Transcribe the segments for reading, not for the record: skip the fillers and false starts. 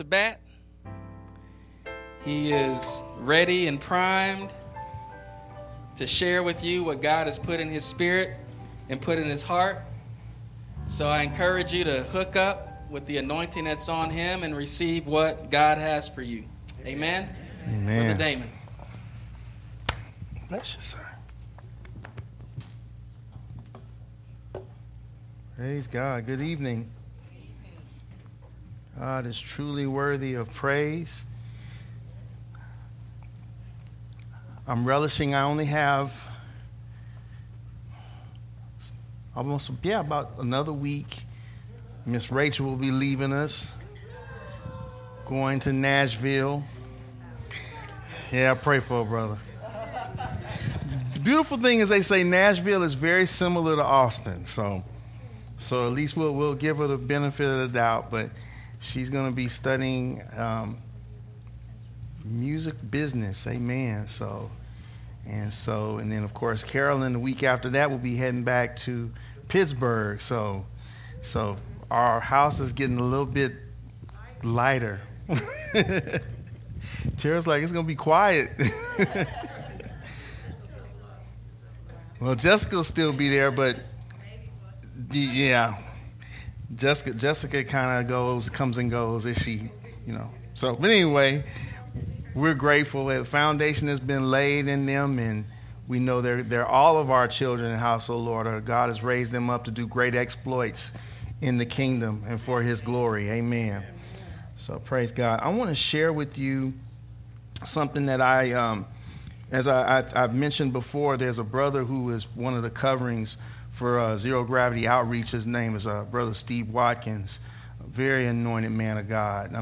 the bat. He is ready and primed to share with you what God has put in his spirit and put in his heart. So I encourage you to hook up with the anointing that's on him and receive what God has for you. Amen? Amen. Brother Damon. Bless you, sir. Praise God. Good evening. God is truly worthy of praise. I'm relishing. I only have about another week. Miss Rachel will be leaving us, going to Nashville. Yeah, I pray for her, brother. The beautiful thing is they say Nashville is very similar to Austin, so at least we'll give her the benefit of the doubt. But she's going to be studying music business, amen. And then of course Carolyn the week after that will be heading back to Pittsburgh. So our house is getting a little bit lighter. Tara's like, it's going to be quiet. Well, Jessica will still be there, but yeah, Jessica kind of comes and goes as she, So, but anyway, we're grateful that the foundation has been laid in them, and we know they're all of our children in the house of the Lord. God has raised them up to do great exploits in the kingdom and for his glory. Amen. So praise God. I want to share with you something that as I've mentioned before, there's a brother who is one of the coverings for Zero Gravity Outreach. His name is Brother Steve Watkins, a very anointed man of God.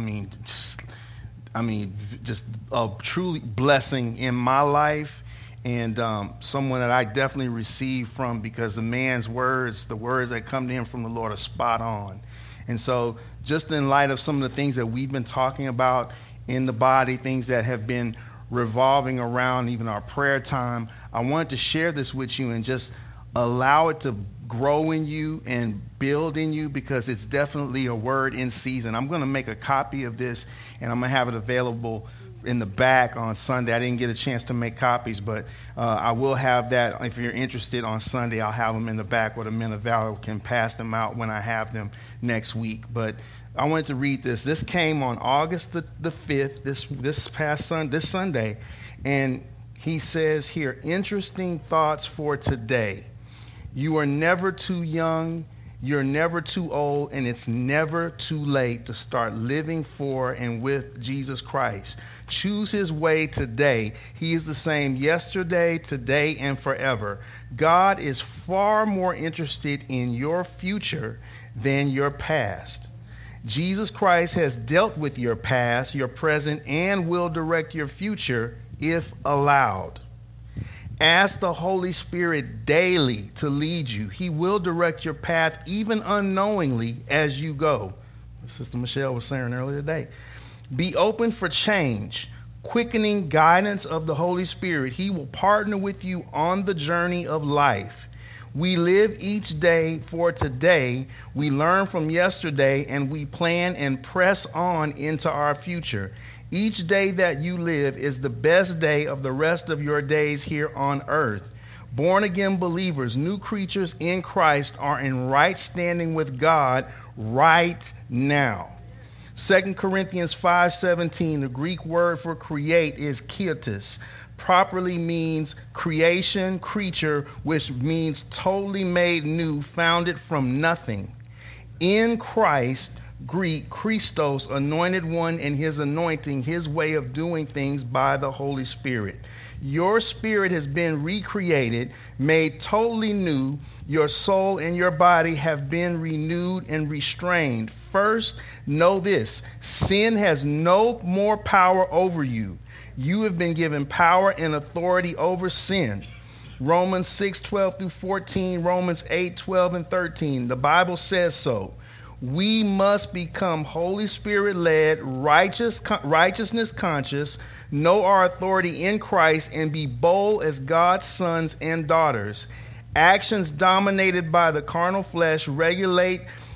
Just a truly blessing in my life, and someone that I definitely received from, because the man's words, the words that come to him from the Lord, are spot on. And so just in light of some of the things that we've been talking about in the body, things that have been revolving around even our prayer time, I wanted to share this with you and just allow it to grow in you and build in you, because it's definitely a word in season. I'm going to make a copy of this, and I'm going to have it available in the back on Sunday. I didn't get a chance to make copies, but I will have that. If you're interested, on Sunday, I'll have them in the back where the men of valor can pass them out when I have them next week. But I wanted to read this. This came on August the 5th, this Sunday, and he says here, interesting thoughts for today. You are never too young, you're never too old, and it's never too late to start living for and with Jesus Christ. Choose his way today. He is the same yesterday, today, and forever. God is far more interested in your future than your past. Jesus Christ has dealt with your past, your present, and will direct your future if allowed. Ask the Holy Spirit daily to lead you. He will direct your path even unknowingly as you go. Sister Michelle was saying earlier today. Be open for change, quickening guidance of the Holy Spirit. He will partner with you on the journey of life. We live each day for today. We learn from yesterday, and we plan and press on into our future. Each day that you live is the best day of the rest of your days here on earth. Born-again believers, new creatures in Christ, are in right standing with God right now. 2 Corinthians 5:17, the Greek word for create is kiotis. Properly means creation, creature, which means totally made new, founded from nothing. In Christ, Greek, Christos, anointed one, and his anointing, his way of doing things by the Holy Spirit. Your spirit has been recreated, made totally new. Your soul and your body have been renewed and restrained. First, know this: sin has no more power over you. You have been given power and authority over sin. Romans 6:12 through 14, Romans 8:12 and 13. The Bible says so. We must become Holy Spirit-led, righteousness conscious, know our authority in Christ, and be bold as God's sons and daughters. Actions dominated by the carnal flesh regulate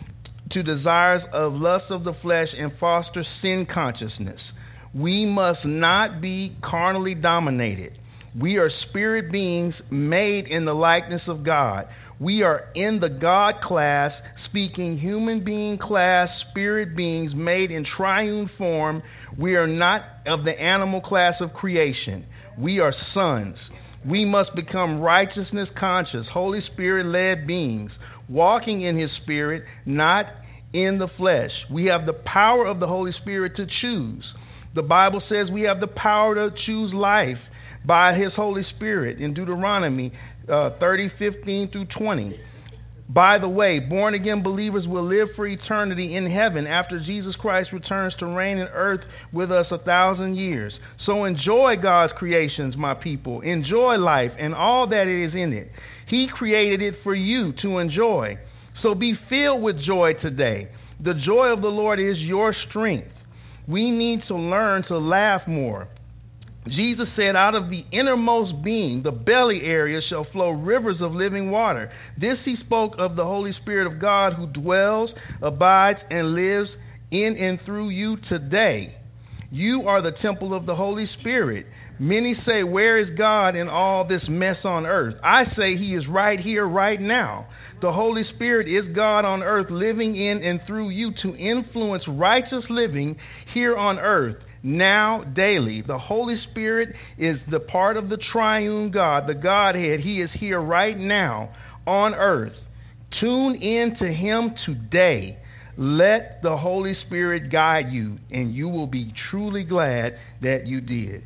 to desires of lust of the flesh and foster sin consciousness. We must not be carnally dominated. We are spirit beings made in the likeness of God. We are in the God class, speaking human being class, spirit beings made in triune form. We are not of the animal class of creation. We are sons. We must become righteousness conscious, Holy Spirit led beings, walking in his spirit, not in the flesh. We have the power of the Holy Spirit to choose. The Bible says we have the power to choose life by his Holy Spirit in Deuteronomy 30:15 through 20. By the way, born again believers will live for eternity in heaven after Jesus Christ returns to reign in earth with us 1,000 years. So enjoy God's creations, my people. Enjoy life and all that it is in it. He created it for you to enjoy. So be filled with joy today. The joy of the Lord is your strength. We need to learn to laugh more. Jesus said, out of the innermost being, the belly area, shall flow rivers of living water. This he spoke of the Holy Spirit of God who dwells, abides, and lives in and through you today. You are the temple of the Holy Spirit. Many say, where is God in all this mess on earth? I say he is right here, right now. The Holy Spirit is God on earth, living in and through you to influence righteous living here on earth. Now, daily, the Holy Spirit is the part of the triune God, the Godhead. He is here right now on earth. Tune in to him today. Let the Holy Spirit guide you, and you will be truly glad that you did.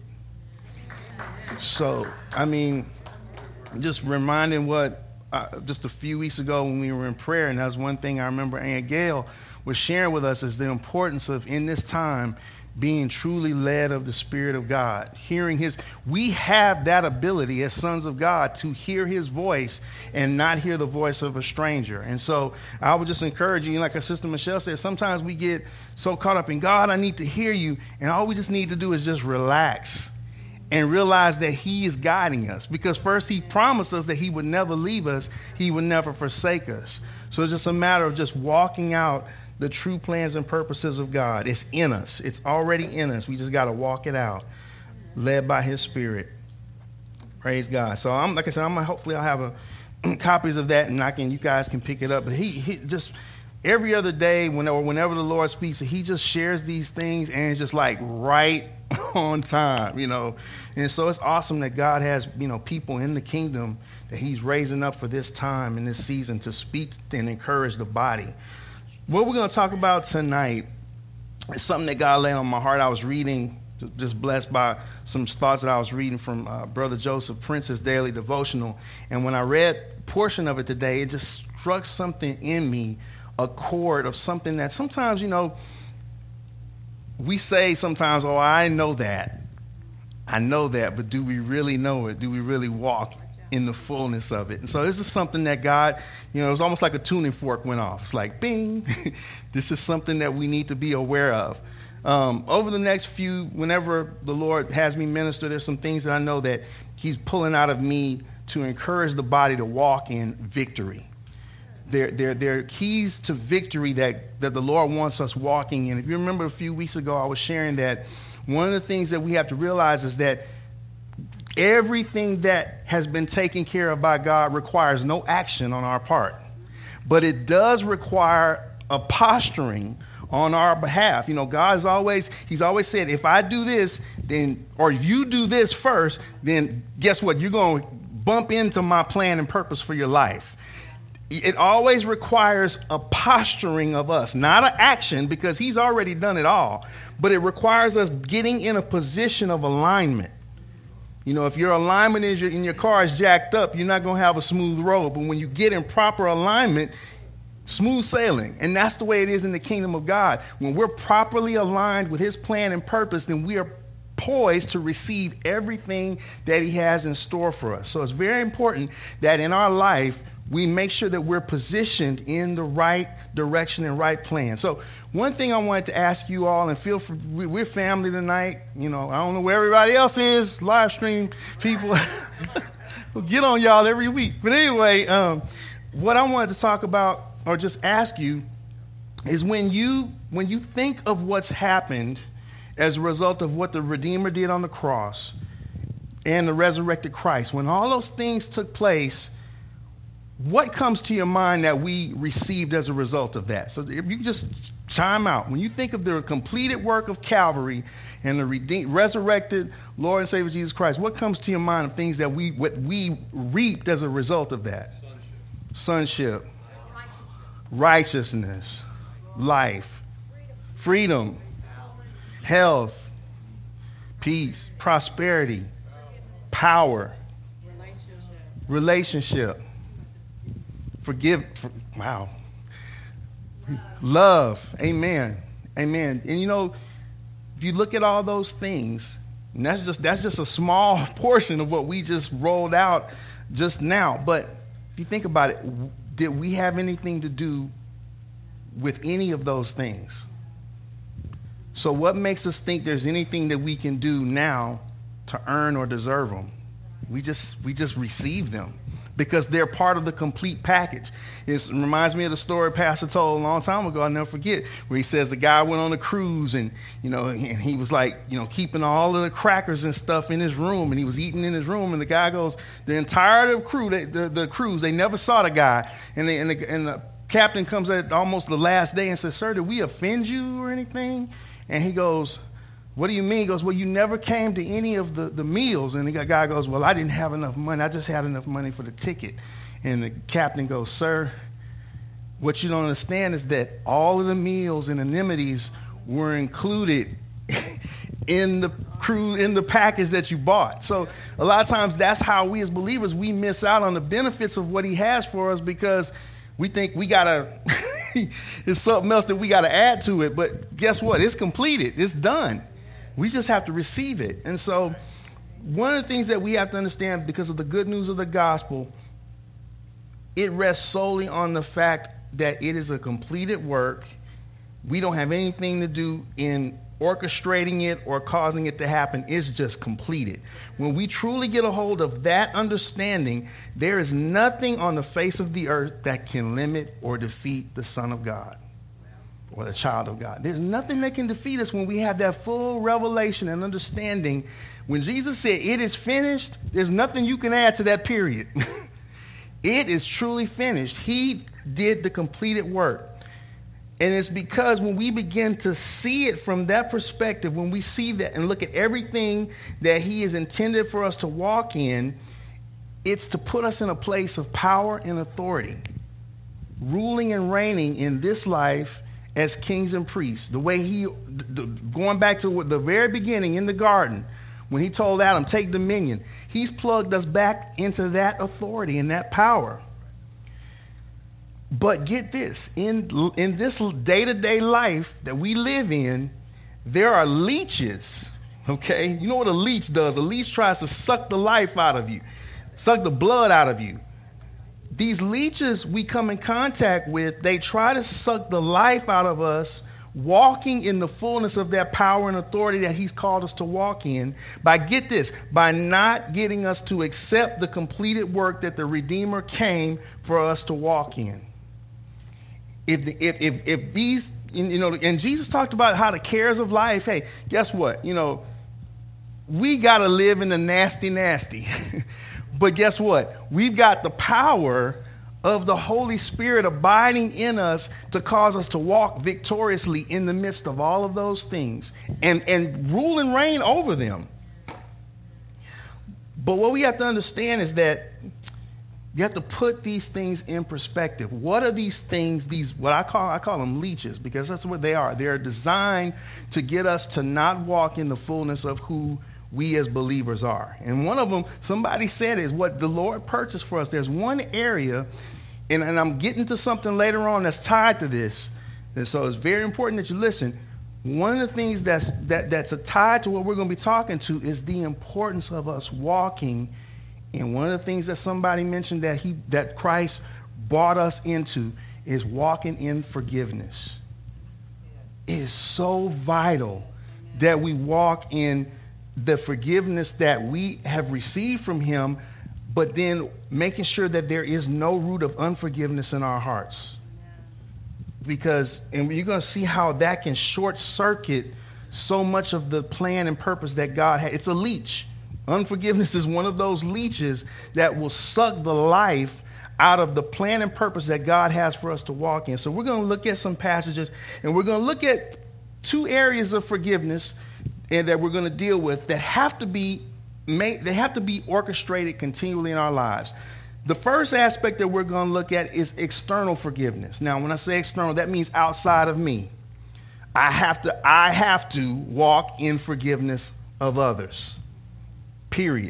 So, just reminding what just a few weeks ago when we were in prayer, and that was one thing I remember Aunt Gail was sharing with us, is the importance of, in this time, being truly led of the Spirit of God, hearing his. We have that ability as sons of God to hear his voice and not hear the voice of a stranger. And so I would just encourage you, like our sister Michelle said, sometimes we get so caught up in God, I need to hear you. And all we just need to do is just relax and realize that he is guiding us, because first he promised us that he would never leave us. He would never forsake us. So it's just a matter of just walking out the true plans and purposes of God. It's in us. It's already in us. We just got to walk it out, led by his Spirit. Praise God. So like I said, hopefully I'll have copies of that, and you guys can pick it up. But he just every other day, whenever the Lord speaks, he just shares these things, and it's just like right on time, And so it's awesome that God has, people in the kingdom that he's raising up for this time and this season to speak and encourage the body. What we're going to talk about tonight is something that God laid on my heart. I was reading, just blessed by some thoughts that I was reading from Brother Joseph Prince's daily devotional. And when I read a portion of it today, it just struck something in me, a chord of something that sometimes, we say sometimes, oh, I know that, but do we really know it? Do we really walk in the fullness of it? And so this is something that God, it was almost like a tuning fork went off. It's like, bing, this is something that we need to be aware of. Over the next whenever the Lord has me minister, there's some things that I know that he's pulling out of me to encourage the body to walk in victory. There are keys to victory that the Lord wants us walking in. If you remember a few weeks ago, I was sharing that one of the things that we have to realize is that everything that has been taken care of by God requires no action on our part. But it does require a posturing on our behalf. God he's always said, if I do this, or you do this first, then guess what? You're going to bump into my plan and purpose for your life. It always requires a posturing of us, not an action, because he's already done it all. But it requires us getting in a position of alignment. If your alignment in your car is jacked up, you're not going to have a smooth road. But when you get in proper alignment, smooth sailing. And that's the way it is in the kingdom of God. When we're properly aligned with his plan and purpose, then we are poised to receive everything that he has in store for us. So it's very important that in our life, we make sure that we're positioned in the right direction and right plan. So one thing I wanted to ask you all, and feel free, we're family tonight. I don't know where everybody else is, live stream people. We'll get on y'all every week. But anyway, what I wanted to talk about, or just ask you, is when you think of what's happened as a result of what the Redeemer did on the cross and the resurrected Christ. When all those things took place, what comes to your mind that we received as a result of that? So if you just chime out. When you think of the completed work of Calvary and the resurrected Lord and Savior Jesus Christ, what comes to your mind of things that we reaped as a result of that? Sonship, righteousness, life, freedom, health, peace, prosperity, power, relationship, love, amen, amen. And you know, if you look at all those things, and that's just a small portion of what we just rolled out just now. But if you think about it, did we have anything to do with any of those things? So what makes us think there's anything that we can do now to earn or deserve them? We just receive them because they're part of the complete package. It reminds me of the story Pastor told a long time ago, I'll never forget, where he says the guy went on a cruise and he was like, keeping all of the crackers and stuff in his room, and he was eating in his room, and the guy goes, the entire crew, the cruise, they never saw the guy, and the captain comes at almost the last day and says, "Sir, did we offend you or anything?" And he goes, "What do you mean?" He goes, "Well, you never came to any of the meals." And the guy goes, "Well, I didn't have enough money. I just had enough money for the ticket." And the captain goes, "Sir, what you don't understand is that all of the meals and amenities were included in the package that you bought." So a lot of times that's how we as believers, we miss out on the benefits of what he has for us because we think we gotta it's something else that we gotta add to it. But guess what? It's completed. It's done. We just have to receive it. And so one of the things that we have to understand, because of the good news of the gospel, it rests solely on the fact that it is a completed work. We don't have anything to do in orchestrating it or causing it to happen. It's just completed. When we truly get a hold of that understanding, there is nothing on the face of the earth that can limit or defeat the Son of God or the child of God. There's nothing that can defeat us when we have that full revelation and understanding. When Jesus said, "It is finished," there's nothing you can add to that period. It is truly finished. He did the completed work. And it's because when we begin to see it from that perspective, when we see that and look at everything that he is intended for us to walk in, it's to put us in a place of power and authority, ruling and reigning in this life as kings and priests. The way going back to the very beginning in the garden, when he told Adam, "Take dominion," he's plugged us back into that authority and that power. But get this, in this day-to-day life that we live in, there are leeches, okay? You know what a leech does? A leech tries to suck the life out of you, suck the blood out of you. These leeches we come in contact with, they try to suck the life out of us, walking in the fullness of that power and authority that he's called us to walk in by not getting us to accept the completed work that the Redeemer came for us to walk in. If these, and Jesus talked about how the cares of life, hey, guess what? We got to live in the nasty. But guess what? We've got the power of the Holy Spirit abiding in us to cause us to walk victoriously in the midst of all of those things and rule and reign over them. But what we have to understand is that you have to put these things in perspective. What are these things, what I call them leeches, because that's what they are. They're designed to get us to not walk in the fullness of who we as believers are. And one of them, somebody said, is what the Lord purchased for us. There's one area, and I'm getting to something later on that's tied to this, and so it's very important that you listen. One of the things that's tied to what we're going to be talking to is the importance of us walking. And one of the things that somebody mentioned that Christ brought us into is walking in forgiveness. It is so vital that we walk in the forgiveness that we have received from him, but then making sure that there is no root of unforgiveness in our hearts. and you're going to see how that can short circuit so much of the plan and purpose that God had. It's a leech. Unforgiveness is one of those leeches that will suck the life out of the plan and purpose that God has for us to walk in. So we're going to look at some passages, and we're going to look at two areas of forgiveness and that we're going to deal with that have to be orchestrated continually in our lives. The first aspect that we're going to look at is external forgiveness. Now, when I say external, that means outside of me. I have to walk in forgiveness of others. Period.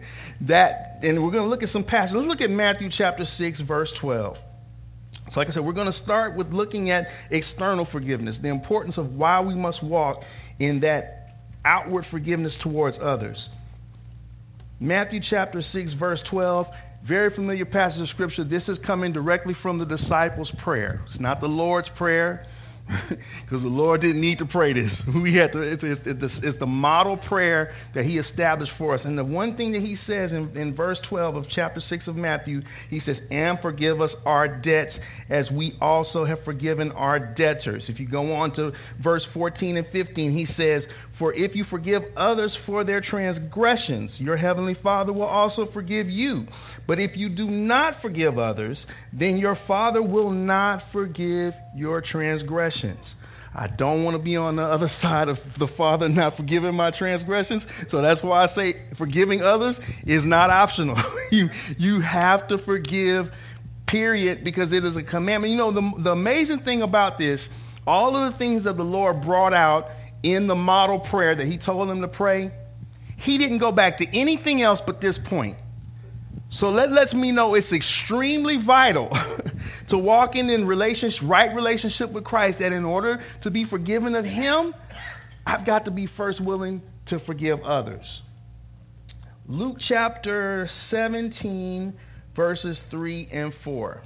And we're going to look at some passages. Let's look at Matthew chapter 6, verse 12. So like I said, we're going to start with looking at external forgiveness, the importance of why we must walk in that outward forgiveness towards others. Matthew chapter 6, verse 12, very familiar passage of scripture. This is coming directly from the disciples' prayer. It's not the Lord's prayer, because the Lord didn't need to pray this. It's the model prayer that he established for us. And the one thing that he says in verse 12 of chapter 6 of Matthew, he says, and forgive us our debts as we also have forgiven our debtors. If you go on to verse 14 and 15, he says, for if you forgive others for their transgressions, your heavenly Father will also forgive you. But if you do not forgive others, then your Father will not forgive your transgressions. I don't want to be on the other side of the Father not forgiving my transgressions. So that's why I say forgiving others is not optional. You have to forgive, period, because it is a commandment. You know, the amazing thing about this, all of the things that the Lord brought out in the model prayer that he told them to pray, he didn't go back to anything else but this point. So that lets me know it's extremely vital to walk in right relationship with Christ, that in order to be forgiven of him, I've got to be first willing to forgive others. Luke chapter 17, verses 3 and 4.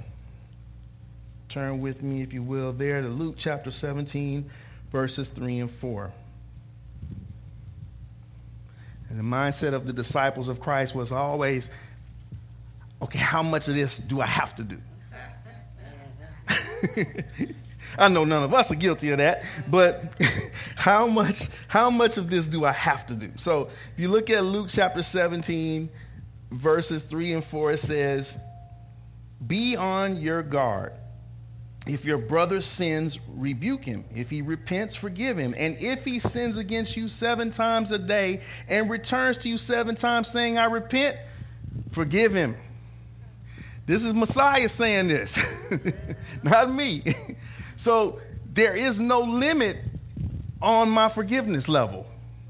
Turn with me, if you will, there to Luke chapter 17, verses 3 and 4. And the mindset of the disciples of Christ was always, okay, how much of this do I have to do? I know none of us are guilty of that, but how much of this do I have to do? So if you look at Luke chapter 17, verses 3 and 4, it says, be on your guard. If your brother sins, rebuke him. If he repents, forgive him. And if he sins against you 7 times a day and returns to you 7 times saying, I repent, forgive him. This is Messiah saying this, not me. So there is no limit on my forgiveness level.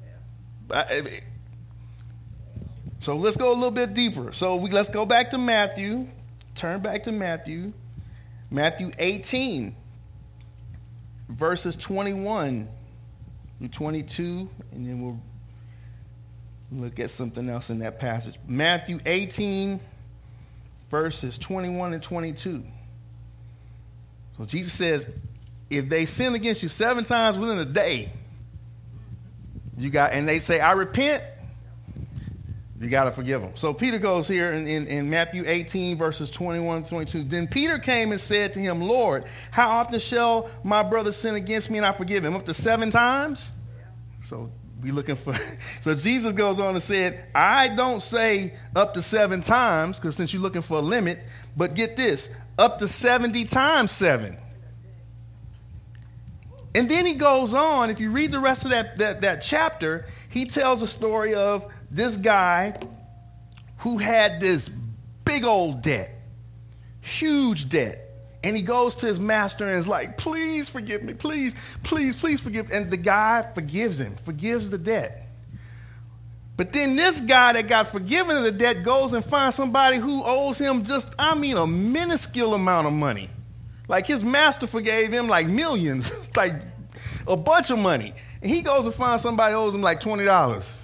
So let's go a little bit deeper. So let's go back to Matthew. Turn back to Matthew. Matthew 18, verses 21 through 22, and then we'll look at something else in that passage. Matthew 18, verses 21 and 22. So Jesus says, if they sin against you 7 times within a day, and they say, I repent, you got to forgive them. So Peter goes here in Matthew 18, verses 21 and 22. Then Peter came and said to him, Lord, how often shall my brother sin against me and I forgive him? Up to 7 times? So so Jesus goes on and said, I don't say up to 7 times, because since you're looking for a limit, but get this, up to 70 times 7. And then he goes on, if you read the rest of that chapter, he tells a story of this guy who had this big old debt, huge debt. And he goes to his master and is like, please forgive me, please forgive. And the guy forgives him, forgives the debt. But then this guy that got forgiven of the debt goes and finds somebody who owes him a minuscule amount of money. Like his master forgave him like millions, like a bunch of money. And he goes and finds somebody who owes him like $20.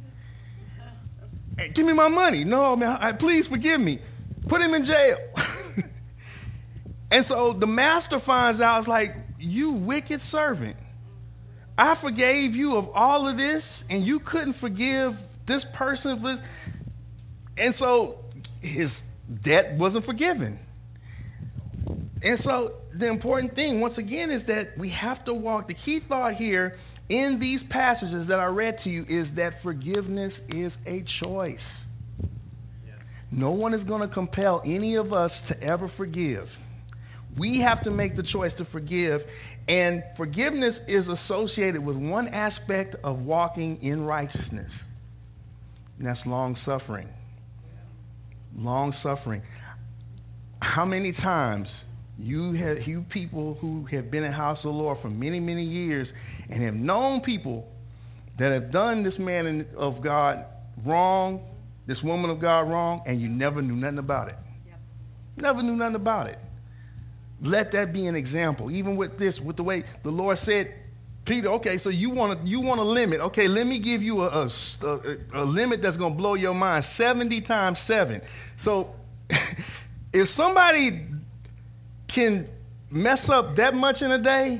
Hey, give me my money. No, man, please forgive me. Put him in jail. And so the master finds out, it's like, you wicked servant. I forgave you of all of this, and you couldn't forgive this person. And so his debt wasn't forgiven. And so the important thing, once again, is that we have to walk. The key thought here in these passages that I read to you is that forgiveness is a choice. Yeah. No one is going to compel any of us to ever forgive. We have to make the choice to forgive. And forgiveness is associated with one aspect of walking in righteousness. And that's long-suffering. Long-suffering. How many times you people who have been in the house of the Lord for many, many years and have known people that have done this man of God wrong, this woman of God wrong, and you never knew nothing about it. Yep. Never knew nothing about it. Let that be an example. Even with this, with the way the Lord said, Peter, okay, so you want a limit. Okay, let me give you a limit that's going to blow your mind, 70 times 7. So if somebody can mess up that much in a day,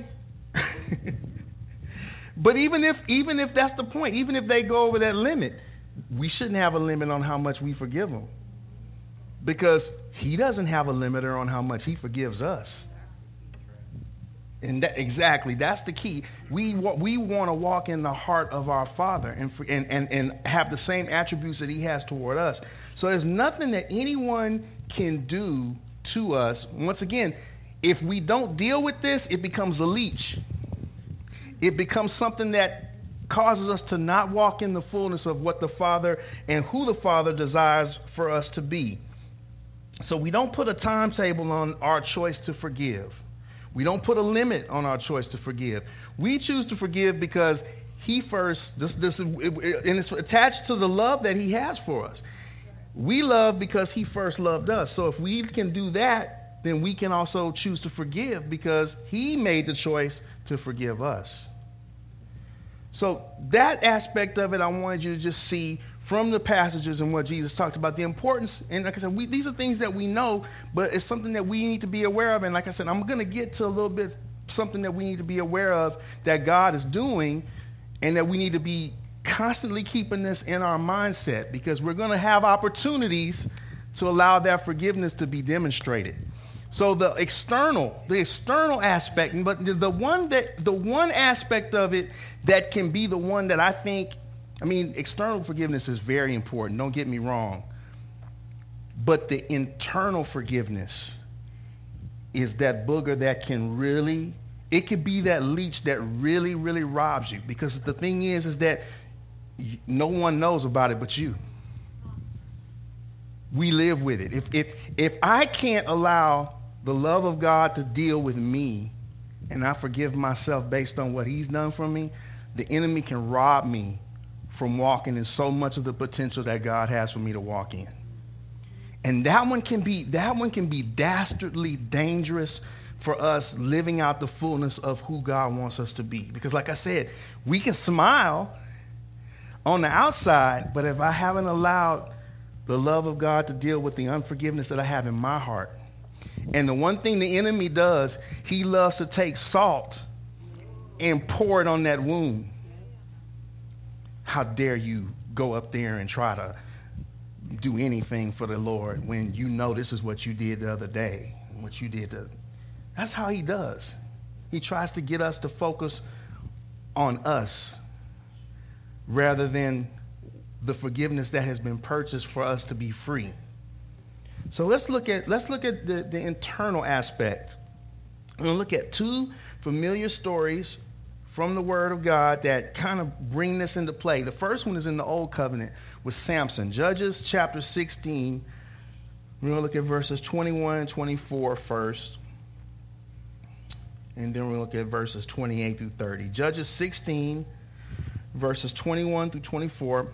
but even if that's the point, even if they go over that limit, we shouldn't have a limit on how much we forgive them, because he doesn't have a limiter on how much he forgives us. And that's the key. We want to walk in the heart of our Father and have the same attributes that he has toward us. So there's nothing that anyone can do to us. Once again, if we don't deal with this, it becomes a leech. It becomes something that causes us to not walk in the fullness of what the Father and who the Father desires for us to be. So we don't put a timetable on our choice to forgive. We don't put a limit on our choice to forgive. We choose to forgive because he first, and it's attached to the love that he has for us. We love because he first loved us. So if we can do that, then we can also choose to forgive because he made the choice to forgive us. So that aspect of it, I wanted you to just see from the passages and what Jesus talked about, the importance. And like I said, these are things that we know, but it's something that we need to be aware of. And like I said, I'm going to get to a little bit something that we need to be aware of that God is doing, and that we need to be constantly keeping this in our mindset, because we're going to have opportunities to allow that forgiveness to be demonstrated. So the external aspect, but the one aspect of it that can be the one that I think, external forgiveness is very important, don't get me wrong. But the internal forgiveness is that booger that can really, it could be that leech that really, really robs you. Because the thing is that no one knows about it but you. We live with it. If I can't allow the love of God to deal with me, and I forgive myself based on what he's done for me, the enemy can rob me from walking in so much of the potential that God has for me to walk in. And that one can be dastardly dangerous for us living out the fullness of who God wants us to be. Because like I said, we can smile on the outside, but if I haven't allowed the love of God to deal with the unforgiveness that I have in my heart. And the one thing the enemy does, he loves to take salt and pour it on that wound. How dare you go up there and try to do anything for the Lord when you know this is what you did the other day, what you did. That's how he does. He tries to get us to focus on us rather than the forgiveness that has been purchased for us to be free. So let's look at the internal aspect. We're going to look at two familiar stories from the Word of God that kind of bring this into play. The first one is in the Old Covenant with Samson. Judges chapter 16. We're going to look at verses 21 and 24 first. And then we'll look at verses 28 through 30. Judges 16, verses 21 through 24.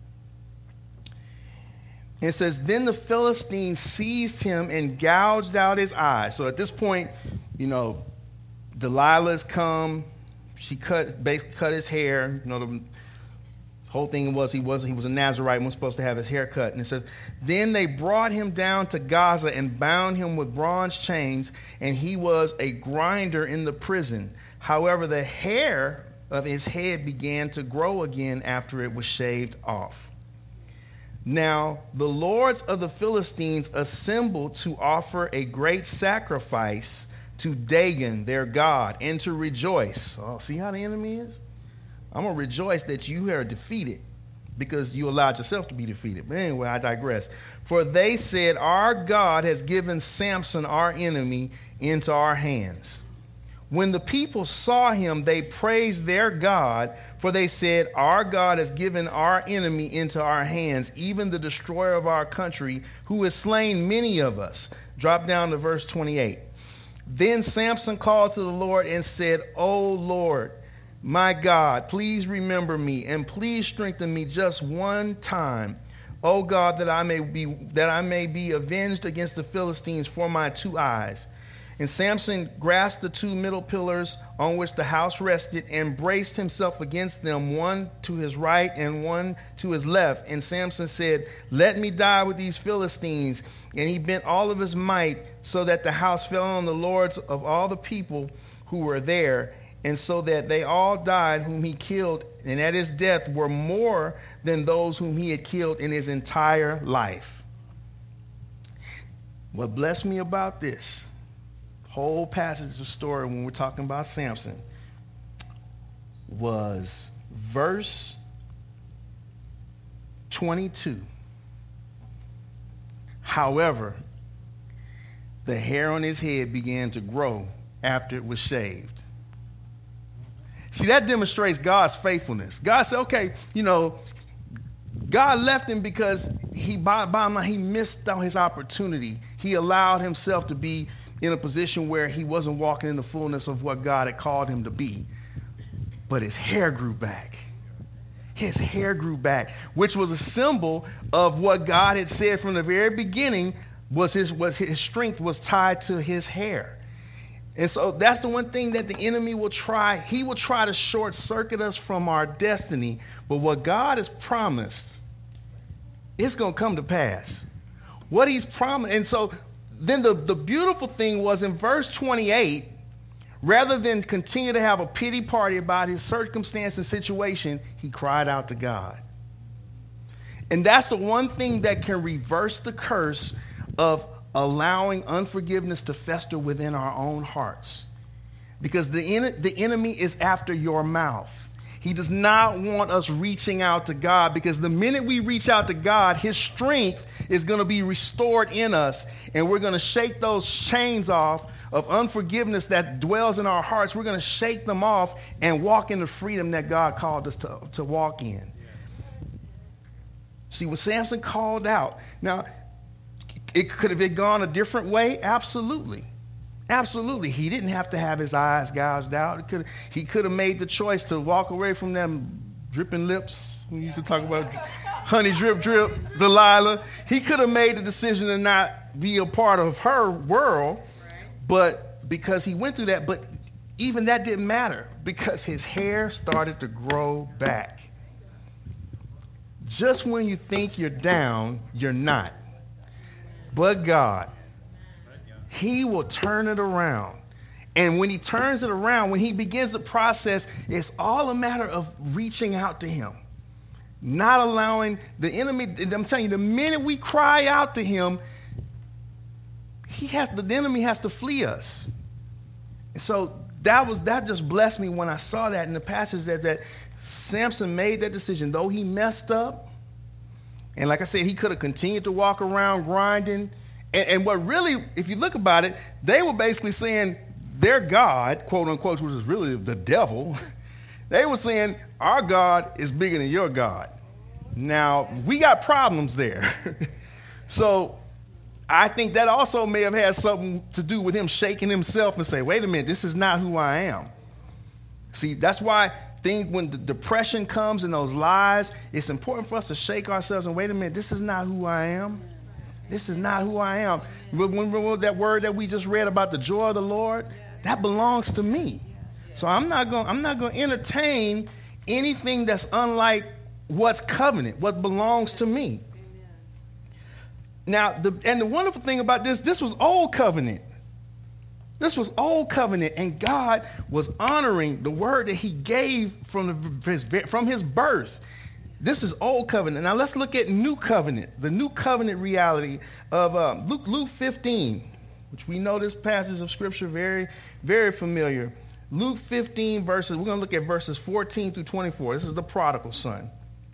It says, then the Philistines seized him and gouged out his eyes. So at this point, Delilah's come. She basically cut his hair. The whole thing was he was a Nazarite, wasn't supposed to have his hair cut. And it says, then they brought him down to Gaza and bound him with bronze chains, and he was a grinder in the prison. However, the hair of his head began to grow again after it was shaved off. Now the lords of the Philistines assembled to offer a great sacrifice to Dagon, their god, and to rejoice. Oh, see how the enemy is? I'm going to rejoice that you are defeated because you allowed yourself to be defeated. But anyway, I digress. For they said, our God has given Samson, our enemy, into our hands. When the people saw him, they praised their God, for they said, our God has given our enemy into our hands, even the destroyer of our country, who has slain many of us. Drop down to verse 28. Then Samson called to the Lord and said, O Lord, my God, please remember me and please strengthen me just one time. O God, that I may be avenged against the Philistines for my 2 eyes. And Samson grasped the 2 middle pillars on which the house rested and braced himself against them, one to his right and one to his left. And Samson said, let me die with these Philistines. And he bent all of his might so that the house fell on the lords of all the people who were there. And so that they all died whom he killed, and at his death were more than those whom he had killed in his entire life. What blessed me about this whole passage of story when we're talking about Samson was verse 22. However, the hair on his head began to grow after it was shaved. See, that demonstrates God's faithfulness. God said, okay, God left him because he missed out his opportunity. He allowed himself to be in a position where he wasn't walking in the fullness of what God had called him to be. But his hair grew back. His hair grew back, which was a symbol of what God had said from the very beginning was his strength was tied to his hair. And so that's the one thing that the enemy will try. He will try to short circuit us from our destiny. But what God has promised, it's going to come to pass. What he's promised. And so then the beautiful thing was in verse 28, rather than continue to have a pity party about his circumstance and situation, he cried out to God. And that's the one thing that can reverse the curse of allowing unforgiveness to fester within our own hearts. Because the enemy is after your mouth. He does not want us reaching out to God, because the minute we reach out to God, his strength is going to be restored in us, and we're going to shake those chains off of unforgiveness that dwells in our hearts. We're going to shake them off and walk in the freedom that God called us to walk in. See, what Samson called out. Now, it could have gone a different way. Absolutely. Absolutely. He didn't have to have his eyes gouged out. He could have made the choice to walk away from them dripping lips. We used to talk about honey drip, drip, Delilah. He could have made the decision to not be a part of her world. But because he went through that, but even that didn't matter, because his hair started to grow back. Just when you think you're down, you're not. But God, he will turn it around. And when he turns it around, when he begins the process, it's all a matter of reaching out to him. Not allowing the enemy. I'm telling you, the minute we cry out to him, the enemy has to flee us. And so that just blessed me when I saw that in the passage that Samson made that decision. Though he messed up, and like I said, he could have continued to walk around grinding. And what really, if you look about it, they were basically saying their God, quote unquote, which is really the devil, they were saying our God is bigger than your God. Now, we got problems there. So I think that also may have had something to do with him shaking himself and say, wait a minute, this is not who I am. See, that's why when the depression comes and those lies, it's important for us to shake ourselves and wait a minute, this is not who I am. This is not who I am. Remember that word that we just read about the joy of the Lord? That belongs to me. So I'm not going to entertain anything that's unlike what's covenant, what belongs to me. Now, the wonderful thing about this was old covenant. This was old covenant, and God was honoring the word that he gave from his birth. This is old covenant. Now let's look at new covenant, the new covenant reality of Luke 15, which we know this passage of scripture very, very familiar. Luke 15 verses, we're going to look at verses 14 through 24. This is the prodigal son.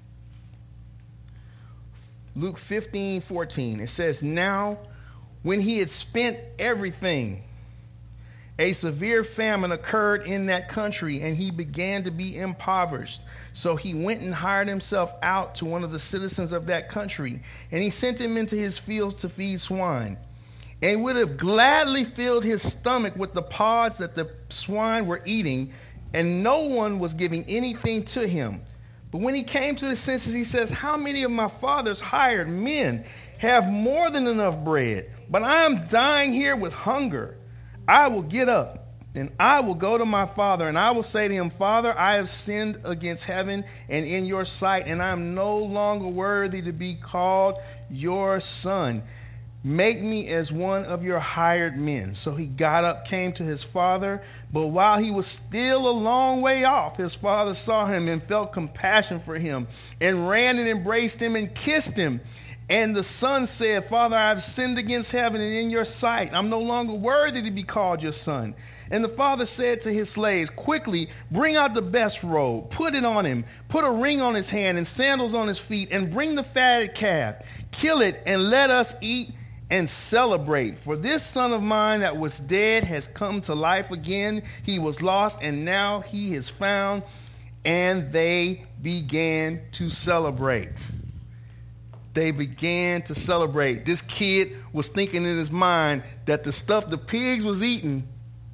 Luke 15:14. It says, now when he had spent everything, a severe famine occurred in that country, and he began to be impoverished. So he went and hired himself out to one of the citizens of that country, and he sent him into his fields to feed swine, and would have gladly filled his stomach with the pods that the swine were eating, and no one was giving anything to him. But when he came to his senses, he says, how many of my father's hired men have more than enough bread, but I am dying here with hunger? I will get up, and I will go to my father, and I will say to him, Father, I have sinned against heaven and in your sight, and I am no longer worthy to be called your son. Make me as one of your hired men. So he got up, came to his father, but while he was still a long way off, his father saw him and felt compassion for him, and ran and embraced him and kissed him. And the son said, Father, I have sinned against heaven and in your sight. I'm no longer worthy to be called your son. And the father said to his slaves, quickly, bring out the best robe, put it on him, put a ring on his hand and sandals on his feet, and bring the fatted calf, kill it, and let us eat and celebrate. For this son of mine that was dead has come to life again. He was lost, and now he is found. And they began to celebrate. They began to celebrate. This kid was thinking in his mind that the stuff the pigs was eating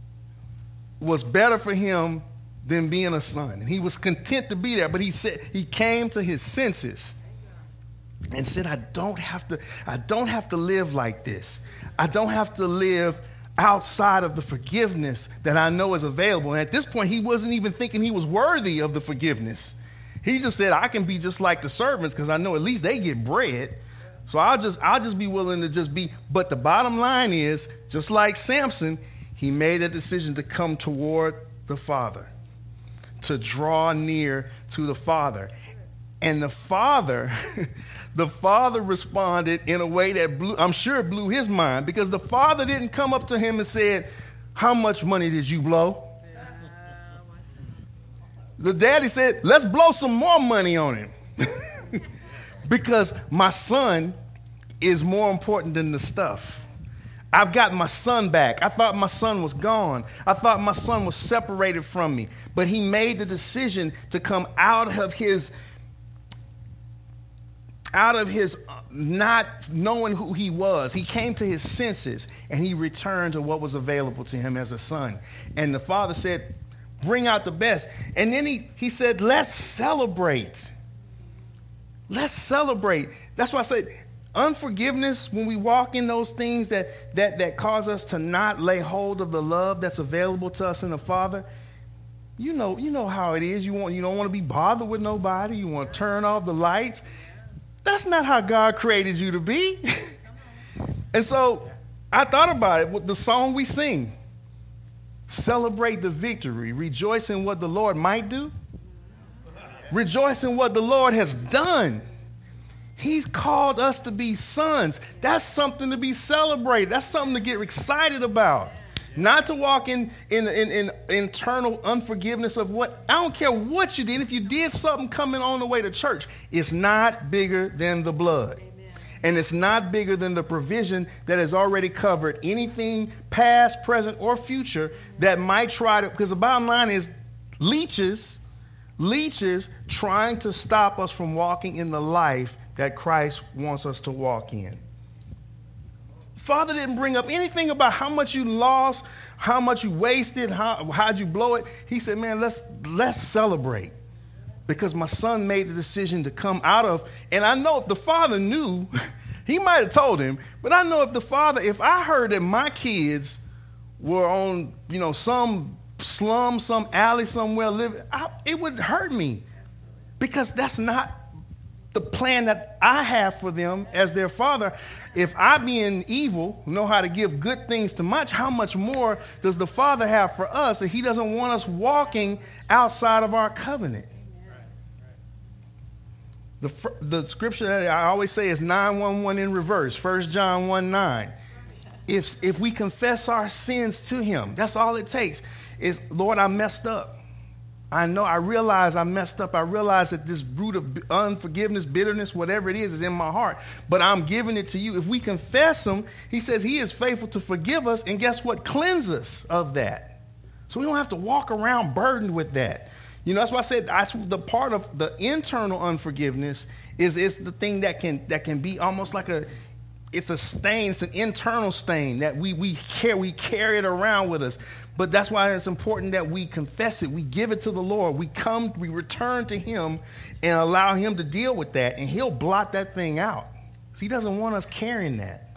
was better for him than being a son. And he was content to be there, but he said he came to his senses and said, I don't have to live like this. I don't have to live outside of the forgiveness that I know is available. And at this point, he wasn't even thinking he was worthy of the forgiveness. He just said, I can be just like the servants because I know at least they get bread. So I'll just be willing to just be. But the bottom line is, just like Samson, he made a decision to come toward the Father, to draw near to the Father. And the Father responded in a way that I'm sure blew his mind, because the Father didn't come up to him and said, how much money did you blow? The daddy said, let's blow some more money on him. Because my son is more important than the stuff. I've got my son back. I thought my son was gone. I thought my son was separated from me. But he made the decision to come out of his not knowing who he was. He came to his senses, and he returned to what was available to him as a son. And the father said, bring out the best. And then he said, let's celebrate. Let's celebrate. That's why I said unforgiveness, when we walk in those things that cause us to not lay hold of the love that's available to us in the Father, you know how it is. You don't want to be bothered with nobody. You want to turn off the lights. That's not how God created you to be. And so I thought about it with the song we sing. Celebrate the victory. Rejoice in what the Lord might do. Rejoice in what the Lord has done. He's called us to be sons. That's something to be celebrated. That's something to get excited about. Not to walk in internal unforgiveness of what, I don't care what you did. If you did something coming on the way to church, it's not bigger than the blood. Amen. And it's not bigger than the provision that has already covered anything past, present, or future that might try to, because the bottom line is leeches trying to stop us from walking in the life that Christ wants us to walk in. Father didn't bring up anything about how much you lost, how much you wasted, how'd you blow it. He said, man, let's celebrate, because my son made the decision to come out of, and I know if the father knew, he might have told him, but I know if I heard that my kids were on, some slum, some alley somewhere living, it would hurt me, because that's not the plan that I have for them as their father. If I, being evil, know how to give good things to much, how much more does the Father have for us that he doesn't want us walking outside of our covenant? The scripture that I always say is 911 in reverse, 1 John 1:9. If we confess our sins to him, that's all it takes. Is, Lord, I messed up. I realize I messed up. I realize that this root of unforgiveness, bitterness, whatever it is in my heart. But I'm giving it to you. If we confess him, he says he is faithful to forgive us. And guess what? Cleanse us of that. So we don't have to walk around burdened with that. You know, that's why I said that's the part of the internal unforgiveness is the thing that can be almost like it's a stain. It's an internal stain that we carry it around with us. But that's why it's important that we confess it. We give it to the Lord. We return to him and allow him to deal with that, and he'll blot that thing out. He doesn't want us carrying that.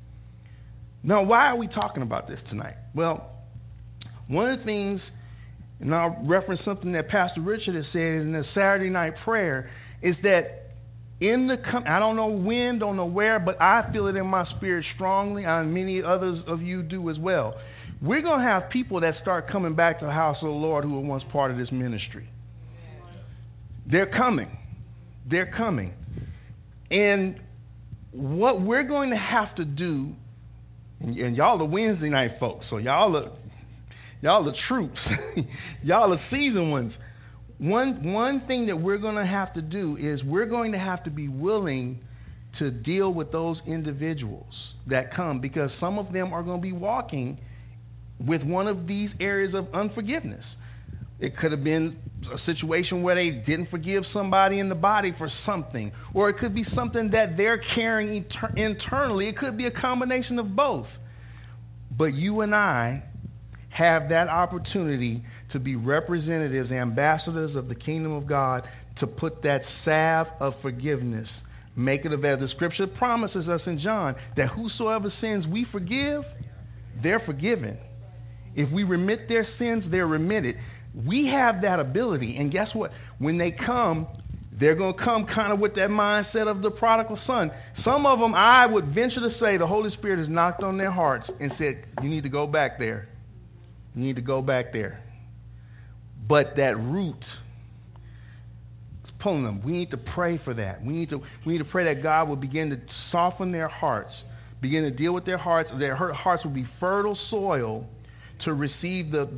Now, why are we talking about this tonight? Well, one of the things, and I'll reference something that Pastor Richard has said in the Saturday night prayer, is that I don't know when, don't know where, but I feel it in my spirit strongly, and many others of you do as well. We're going to have people that start coming back to the house of the Lord who were once part of this ministry. They're coming. They're coming. And what we're going to have to do, and y'all are Wednesday night folks, so y'all are troops. Y'all are seasoned ones. One thing that we're going to have to do is we're going to have to be willing to deal with those individuals that come, because some of them are going to be walking with one of these areas of unforgiveness. It could have been a situation where they didn't forgive somebody in the body for something, or it could be something that they're carrying internally. It could be a combination of both. But you and I have that opportunity to be representatives, ambassadors of the kingdom of God, to put that salve of forgiveness, make it available. The scripture promises us in John that whosoever sins we forgive, they're forgiven. If we remit their sins, they're remitted. We have that ability. And guess what? When they come, they're going to come kind of with that mindset of the prodigal son. Some of them, I would venture to say, the Holy Spirit has knocked on their hearts and said, you need to go back there. You need to go back there. But that root is pulling them. We need to pray for that. We need to pray that God will begin to soften their hearts, begin to deal with their hearts. Their hearts will be fertile soil to receive the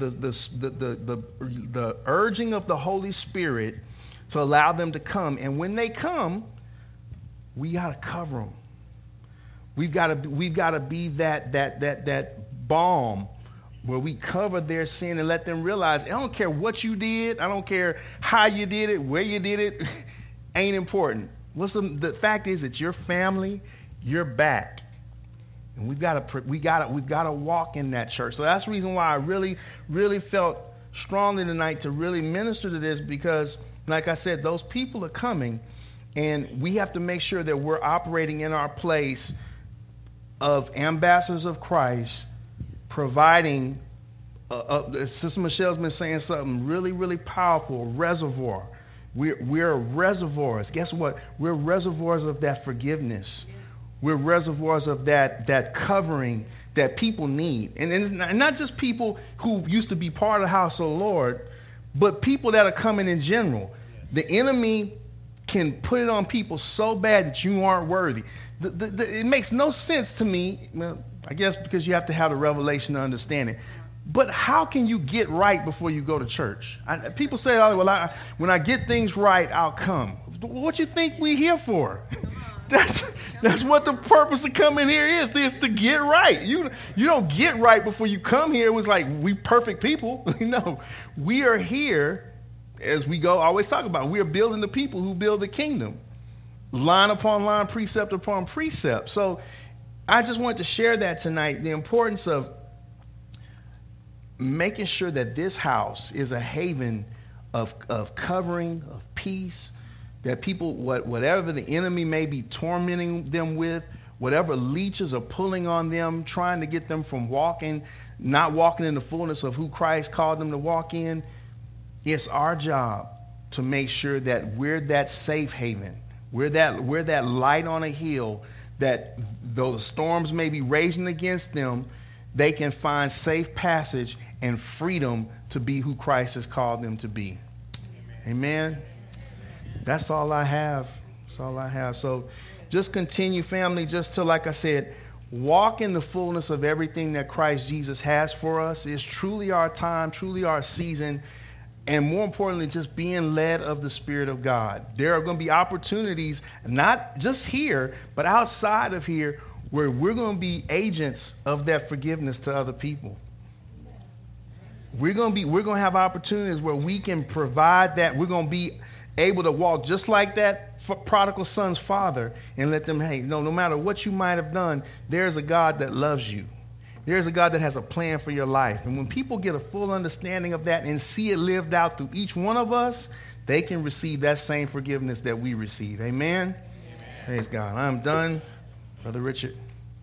urging of the Holy Spirit to allow them to come. And when they come, we got to cover them. We've got to be that balm where we cover their sin and let them realize, I don't care what you did, I don't care how you did it, where you did it, ain't important. The fact is that your family, you're back. And we've got to walk in that church. So that's the reason why I really, really felt strongly tonight to really minister to this, because, like I said, those people are coming, and we have to make sure that we're operating in our place of ambassadors of Christ, providing, Sister Michelle's been saying something really, really powerful, reservoir. We're reservoirs. Guess what? We're reservoirs of that forgiveness. We're reservoirs of that covering that people need. And it's not just people who used to be part of the house of the Lord, but people that are coming in general. The enemy can put it on people so bad that you aren't worthy. It makes no sense to me, well, I guess because you have to have the revelation to understand it. But how can you get right before you go to church? People say, oh, well, when I get things right, I'll come. What you think we're here for? That's what the purpose of coming here is to get right. You don't get right before you come here. It was like we perfect people. No, we are here, as we always talk about, we are building the people who build the kingdom. Line upon line, precept upon precept. So I just wanted to share that tonight, the importance of making sure that this house is a haven of covering, of peace, that people, whatever the enemy may be tormenting them with, whatever leeches are pulling on them, trying to get them from not walking in the fullness of who Christ called them to walk in, it's our job to make sure that we're that safe haven. We're that light on a hill that though the storms may be raging against them, they can find safe passage and freedom to be who Christ has called them to be. Amen. That's all I have. That's all I have. So just continue, family, just to, like I said, walk in the fullness of everything that Christ Jesus has for us. It's truly our time, truly our season, and more importantly, just being led of the Spirit of God. There are going to be opportunities, not just here, but outside of here, where we're going to be agents of that forgiveness to other people. We're going to have opportunities where we can provide that. We're going to be able to walk just like that prodigal son's father and let them, hey, no matter what you might have done, there's a God that loves you. There's a God that has a plan for your life. And when people get a full understanding of that and see it lived out through each one of us, they can receive that same forgiveness that we receive. Amen? Amen. Praise God. I'm done. Brother Richard.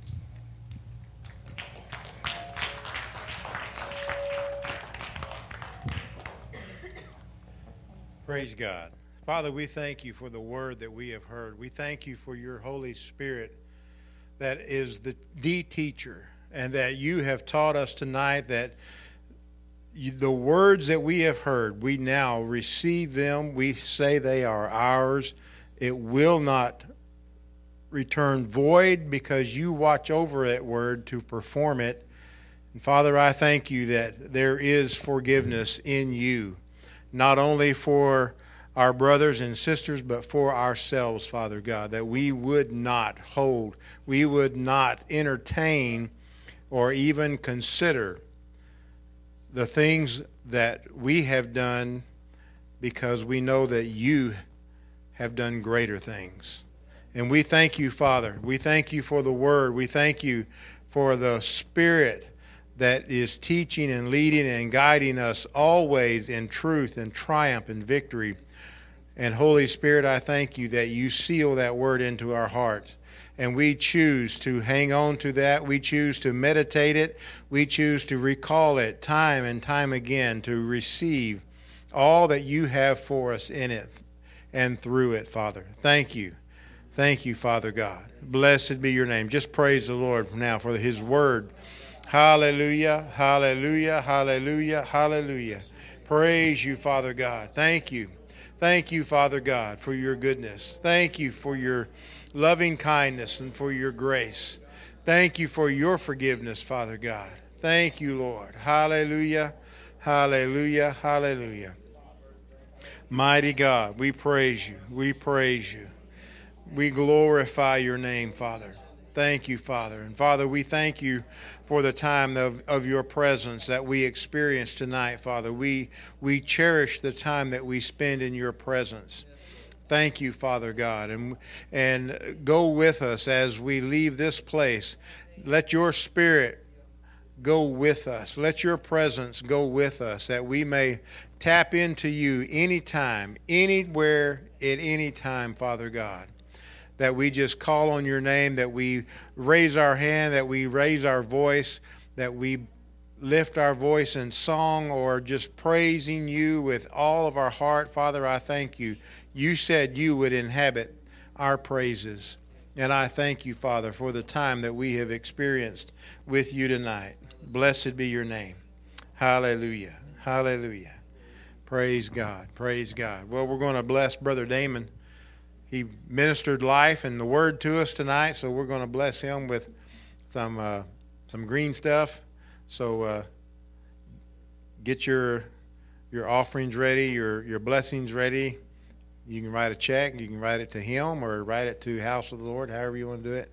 Praise God. Father, we thank you for the word that we have heard. We thank you for your Holy Spirit that is the teacher, and that you have taught us tonight that the words that we have heard, we now receive them. We say they are ours. It will not return void because you watch over that word to perform it. And Father, I thank you that there is forgiveness in you, not only for our brothers and sisters, but for ourselves, Father God, that we would not hold, we would not entertain or even consider the things that we have done, because we know that you have done greater things. And we thank you, Father. We thank you for the word. We thank you for the Spirit that is teaching and leading and guiding us always in truth and triumph and victory. And Holy Spirit, I thank you that you seal that word into our hearts. And we choose to hang on to that. We choose to meditate it. We choose to recall it time and time again, to receive all that you have for us in it and through it, Father. Thank you. Thank you, Father God. Blessed be your name. Just praise the Lord now for his word. Hallelujah, hallelujah, hallelujah, hallelujah. Praise you, Father God. Thank you. Thank you, Father God, for your goodness. Thank you for your loving kindness and for your grace. Thank you for your forgiveness, Father God. Thank you, Lord. Hallelujah, hallelujah, hallelujah. Mighty God, we praise you. We praise you. We glorify your name, Father. Thank you, Father. And Father, we thank you for the time of your presence that we experienced tonight, Father. We cherish the time that we spend in your presence. Thank you, Father God. And go with us as we leave this place. Let your Spirit go with us. Let your presence go with us, that we may tap into you anytime, anywhere, at any time, Father God. That we just call on your name, that we raise our hand, that we raise our voice, that we lift our voice in song or just praising you with all of our heart. Father, I thank you. You said you would inhabit our praises. And I thank you, Father, for the time that we have experienced with you tonight. Blessed be your name. Hallelujah. Hallelujah. Praise God. Praise God. Well, we're going to bless Brother Damon. He ministered life and the word to us tonight, so we're going to bless him with some green stuff. So get your offerings ready, your blessings ready. You can write a check. You can write it to him or write it to House of the Lord, however you want to do it.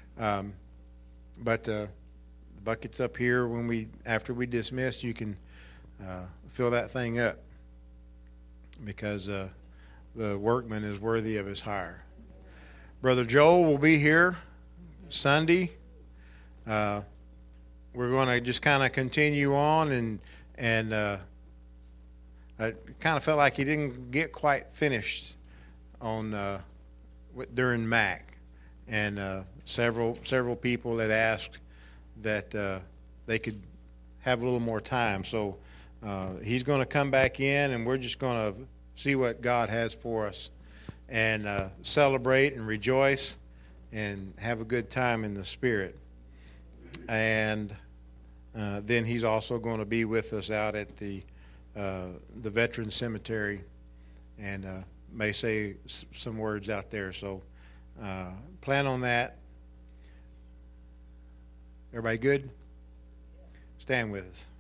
But the bucket's up here. After we dismiss, you can fill that thing up, because the workman is worthy of his hire. Brother Joel will be here Sunday. We're going to just kind of continue on, and I kind of felt like he didn't get quite finished on during MAC, and several people had asked that they could have a little more time. So he's going to come back in, and we're just going to see what God has for us, and celebrate and rejoice and have a good time in the Spirit. And then he's also going to be with us out at the Veterans Cemetery, and may say some words out there. So plan on that. Everybody good? Stand with us.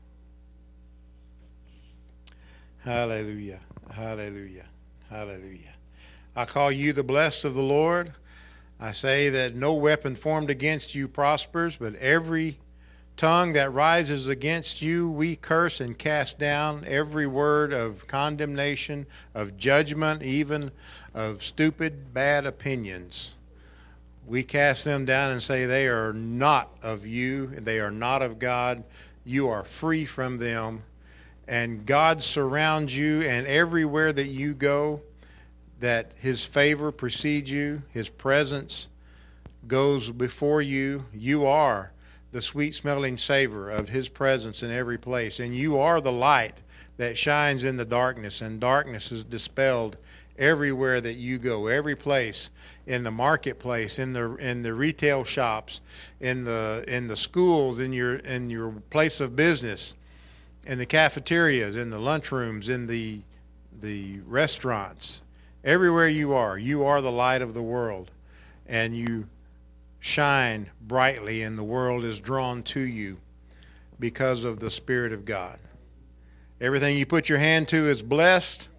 Hallelujah. Hallelujah. Hallelujah. I call you the blessed of the Lord. I say that no weapon formed against you prospers, but every tongue that rises against you, we curse and cast down. Every word of condemnation, of judgment, even of stupid, bad opinions, we cast them down and say they are not of you, they are not of God. You are free from them. And God surrounds you, and everywhere that you go, that his favor precedes you, his presence goes before you. You are the sweet-smelling savor of his presence in every place. And you are the light that shines in the darkness, and darkness is dispelled everywhere that you go, every place, in the marketplace, in the retail shops, in the schools, in your place of business, in the cafeterias, in the lunchrooms, in the restaurants. Everywhere you are the light of the world, and you shine brightly, and the world is drawn to you because of the Spirit of God. Everything you put your hand to is blessed.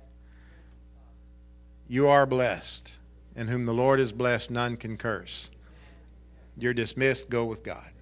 You are blessed. In whom the Lord is blessed, none can curse. You're dismissed. Go with God.